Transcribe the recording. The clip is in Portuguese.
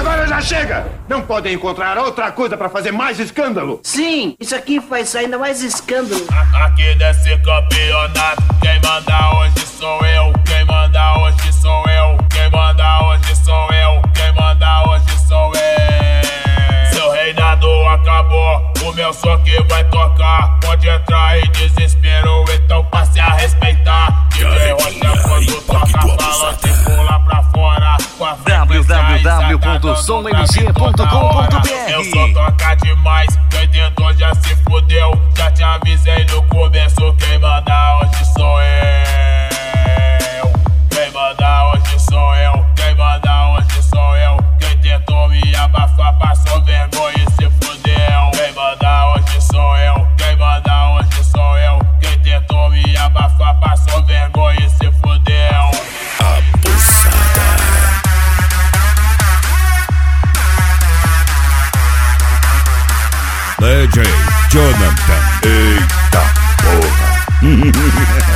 Agora já chega! Não podem encontrar outra coisa pra fazer mais escândalo? Sim, isso aqui faz ainda mais escândalo. Aqui nesse campeonato, quem manda hoje sou eu. Quem manda hoje sou eu. Quem manda hoje sou eu. Quem manda hoje sou eu. Seu reinado acabou, o meu som que vai tocar. Pode entrar em desespero, então passe a respeitar. DJ Rocha quando toca balança e pula pra fora. www.sommg.com.br. Eu só toca demais, quem tentou já se fudeu. Já te avisei no começo, quem manda hoje sou eu. Quem manda hoje sou eu. Quem manda hoje sou eu. Quem tentou me abafar passou vergonha e se fudeu. Quem manda hoje sou eu. Quem manda hoje sou eu. Quem tentou me abafar passou vergonha e se fudeu. DJ Jonathan, eita porra.